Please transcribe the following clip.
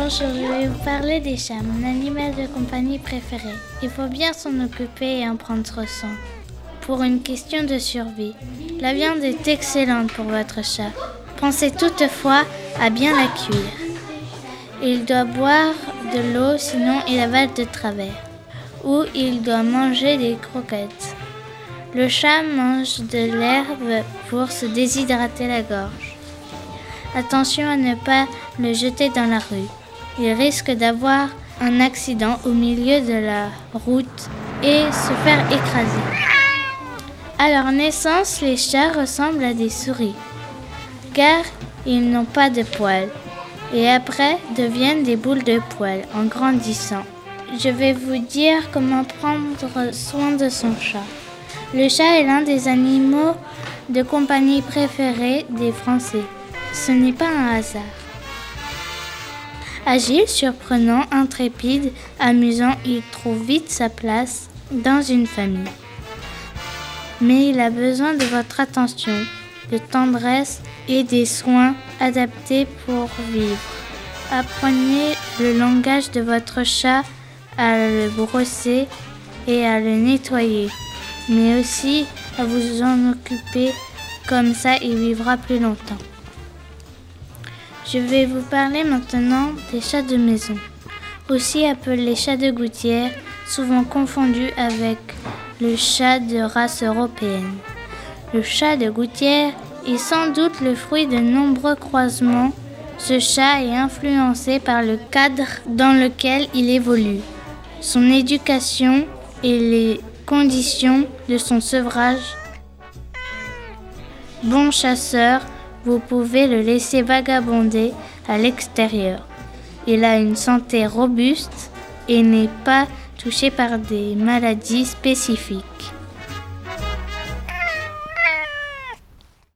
Bonjour, je vais vous parler des chats, mon animal de compagnie préféré. Il faut bien s'en occuper et en prendre soin. Pour une question de survie, la viande est excellente pour votre chat. Pensez toutefois à bien la cuire. Il doit boire de l'eau, sinon il avale de travers. Ou il doit manger des croquettes. Le chat mange de l'herbe pour se déshydrater la gorge. Attention à ne pas le jeter dans la rue. Il risque d'avoir un accident au milieu de la route et se faire écraser. À leur naissance, les chats ressemblent à des souris, car ils n'ont pas de poils, et après deviennent des boules de poils en grandissant. Je vais vous dire comment prendre soin de son chat. Le chat est l'un des animaux de compagnie préférés des Français. Ce n'est pas un hasard. Agile, surprenant, intrépide, amusant, il trouve vite sa place dans une famille. Mais il a besoin de votre attention, de tendresse et des soins adaptés pour vivre. Apprenez le langage de votre chat à le brosser et à le nettoyer, mais aussi à vous en occuper, comme ça il vivra plus longtemps. Je vais vous parler maintenant des chats de maison, aussi appelés chats de gouttière, souvent confondus avec le chat de race européenne. Le chat de gouttière est sans doute le fruit de nombreux croisements. Ce chat est influencé par le cadre dans lequel il évolue, son éducation et les conditions de son sevrage. Bon chasseur, vous pouvez le laisser vagabonder à l'extérieur. Il a une santé robuste et n'est pas touché par des maladies spécifiques.